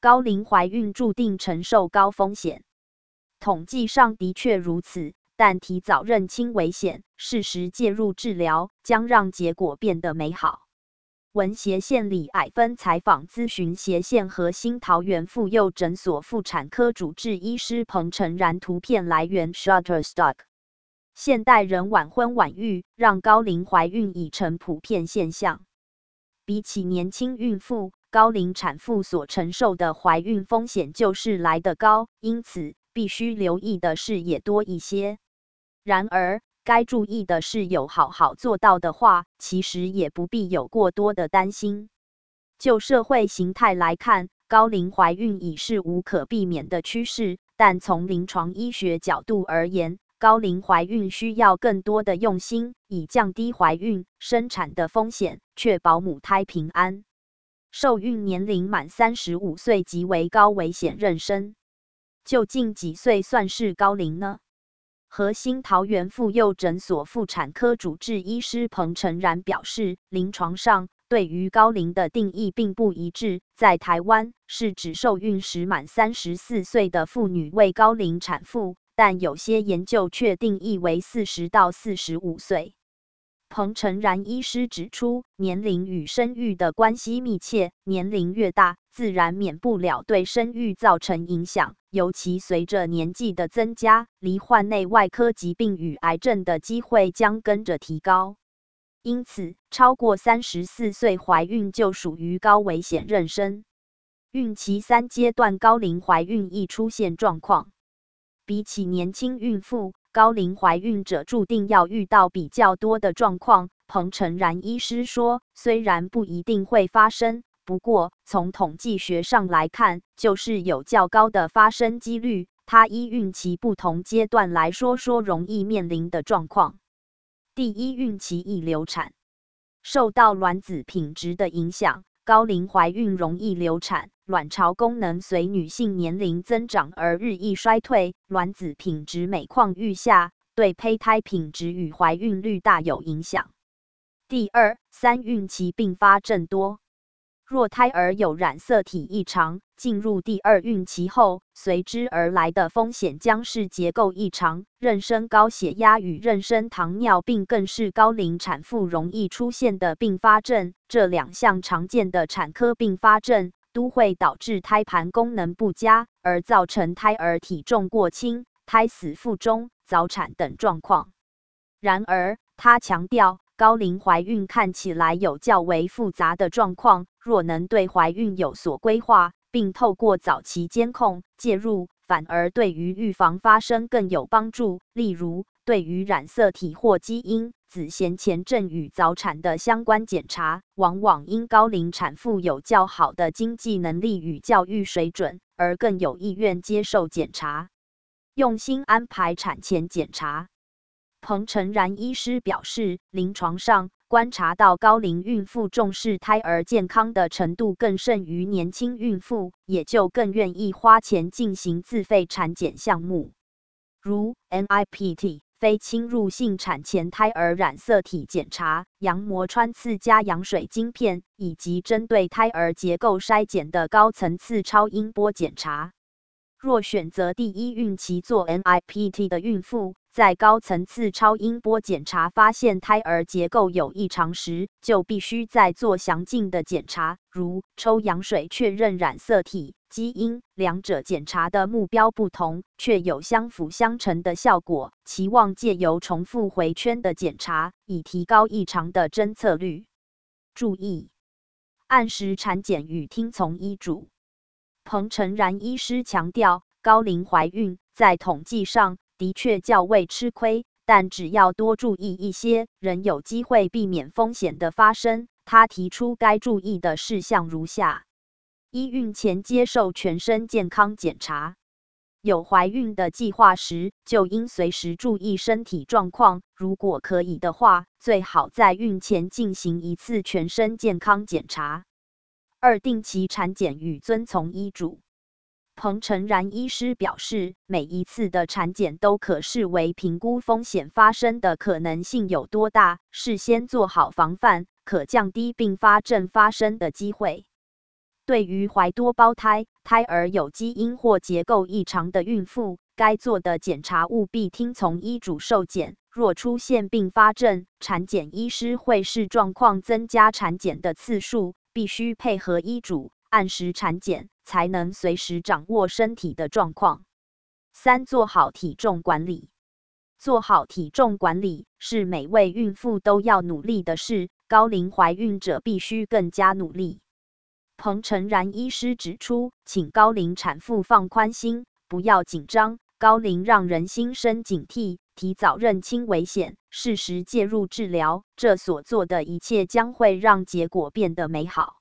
高龄怀孕注定承受高风险。统计上的确如此，但提早认清危险，适时介入治疗，将让结果变得美好。文协县李矮芬采访咨询协县核心桃园妇幼诊所妇产科主治医师彭成然，图片来源 Shutterstock。现代人晚婚晚育，让高龄怀孕已成普遍现象。比起年轻孕妇，高龄产妇所承受的怀孕风险就是来得高，因此必须留意的事也多一些。然而，该注意的事有好好做到的话，其实也不必有过多的担心。就社会形态来看，高龄怀孕已是无可避免的趋势，但从临床医学角度而言，高龄怀孕需要更多的用心，以降低怀孕、生产的风险，确保母胎平安。受孕年龄满35岁即为高危险妊娠。究竟几岁算是高龄呢？核心桃园妇幼诊所妇产科主治医师彭成然表示，临床上对于高龄的定义并不一致，在台湾是指受孕时满34岁的妇女为高龄产妇，但有些研究却定义为40到45岁。彭成然医师指出，年龄与生育的关系密切，年龄越大，自然免不了对生育造成影响，尤其随着年纪的增加，罹患内外科疾病与癌症的机会将跟着提高。因此，超过34岁怀孕就属于高危险妊娠。孕期3阶段高龄怀孕易出现状况。比起年轻孕妇，高龄怀孕者注定要遇到比较多的状况。彭成然医师说，虽然不一定会发生，不过从统计学上来看，就是有较高的发生几率。他依孕期不同阶段来说容易面临的状况。第一孕期易流产，受到卵子品质的影响，高龄怀孕容易流产，卵巢功能随女性年龄增长而日益衰退，卵子品质每况愈下，对胚胎品质与怀孕率大有影响。第二、3孕期并发症多。若胎儿有染色体异常，进入第2孕期后，随之而来的风险将是结构异常、妊娠高血压与妊娠糖尿病，更是高龄产妇容易出现的并发症。这2项常见的产科并发症都会导致胎盘功能不佳，而造成胎儿体重过轻、胎死腹中、早产等状况。然而，他强调，高龄怀孕看起来有较为复杂的状况，若能对怀孕有所规划，并透过早期监控介入，反而对于预防发生更有帮助。例如，对于染色体或基因、子痫前症与早产的相关检查，往往因高龄产妇有较好的经济能力与教育水准，而更有意愿接受检查，用心安排产前检查。彭成然医师表示，临床上观察到高龄孕妇重视胎儿健康的程度更胜于年轻孕妇，也就更愿意花钱进行自费产检项目，如 NIPT 非侵入性产前胎儿染色体检查、羊膜穿刺加羊水晶片，以及针对胎儿结构筛检的高层次超音波检查。若选择第1孕期做 NIPT 的孕妇，在高层次超音波检查发现胎儿结构有异常时，就必须再做详尽的检查，如抽羊水确认染色体、基因，两者检查的目标不同，却有相辅相成的效果，期望借由重复回圈的检查，以提高异常的侦测率。注意：按时产检与听从医嘱。彭成然医师强调，高龄怀孕在统计上的确较为吃亏，但只要多注意一些，仍有机会避免风险的发生。他提出该注意的事项如下：1孕前接受全身健康检查。有怀孕的计划时，就应随时注意身体状况，如果可以的话，最好在孕前进行1次全身健康检查。2定期产检与遵从医嘱。彭成然医师表示，每一次的产检都可视为评估风险发生的可能性有多大，事先做好防范，可降低并发症发生的机会。 对于怀多胞胎、胎儿有基因或结构异常的孕妇，该做的检查务必听从医嘱受检。若出现并发症，产检医师会视状况增加产检的次数，必须配合医嘱，按时产检，才能随时掌握身体的状况。3、做好体重管理。做好体重管理是每位孕妇都要努力的事，高龄怀孕者必须更加努力。彭诚然医师指出，请高龄产妇放宽心，不要紧张。高龄让人心生警惕，提早认清危险，适时介入治疗，这所做的一切将会让结果变得美好。